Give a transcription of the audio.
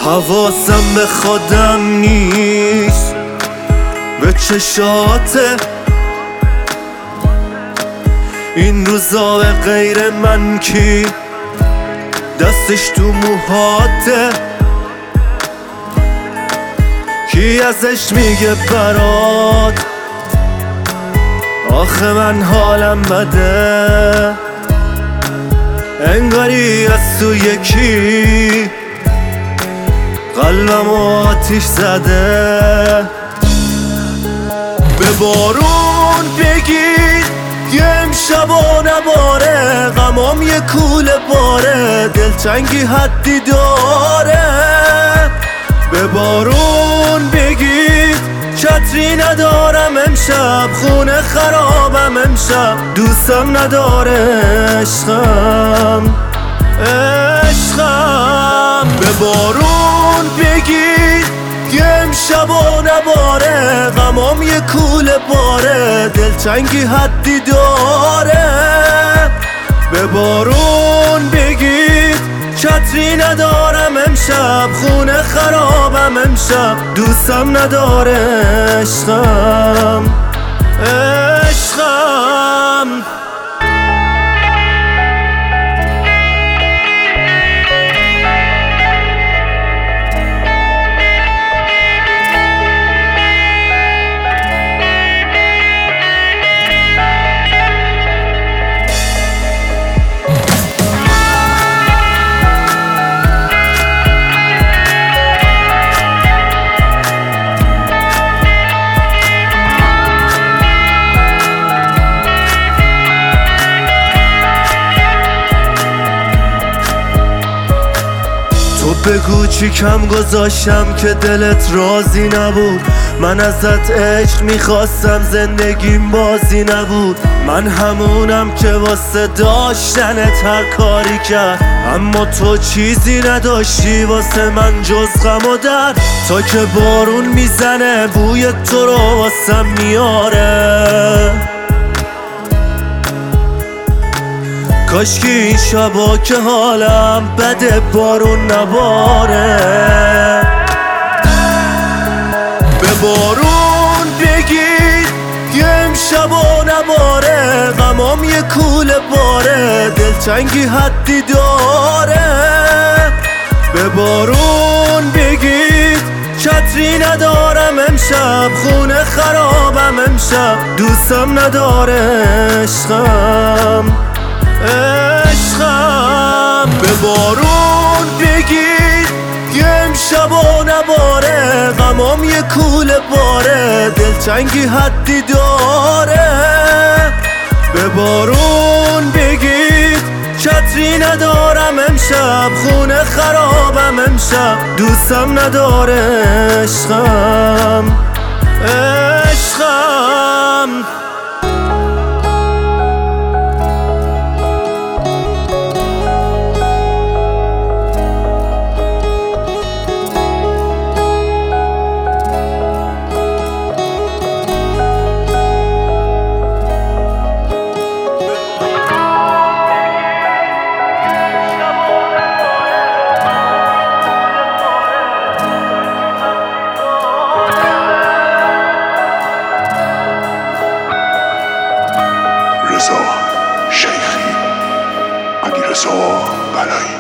حواسم به خودم نیست، به چشاته این روزا به غیر من کی دستش تو موهاته، کی ازش میگه برات آخه من حالم بده، انگاری از تو یکی قلبم آتیش زده. به بارون بگید یه امشب و نباره، غمام یه کوله باره، دلتنگی حدی داره. به بارون بگید چتری ندارم امشب، خونه خرابم امشب، دوستم نداره عشقم عشقم. به بارون بگید یه امشب و نباره، غمام یه کوله باره، دلتنگی حدی داره. به بارون بگید چتری ندارم امشب، خونه خرابم امشب، دوستم نداره عشقم عشقم. تو بگو چی کم گذاشتم که دلت راضی نبود، من ازت عشق میخواستم زندگیم بازی نبود، من همونم که واسه داشتنت هر کاری کرد، اما تو چیزی نداشتی واسه من جز غم و درد. تا که بارون میزنه بوی تو رو واسم میاره، کاشکی این شبا که حالم بده بارون نباره. به بارون بگید یه امشب و نباره، غمام یه کوله باره، دلتنگی حدی داره. به بارون بگید چتری ندارم امشب، خونه خرابم امشب، دوستم نداره عشقم عشقم. به بارون بگید یه امشب و نباره، غمام یه کوله باره، دلتنگی حدی داره. به بارون بگید چتری ندارم امشب، خونه خرابم امشب، دوستم نداره عشقم عشقم. رضا شیخی، علیرضا بلایی.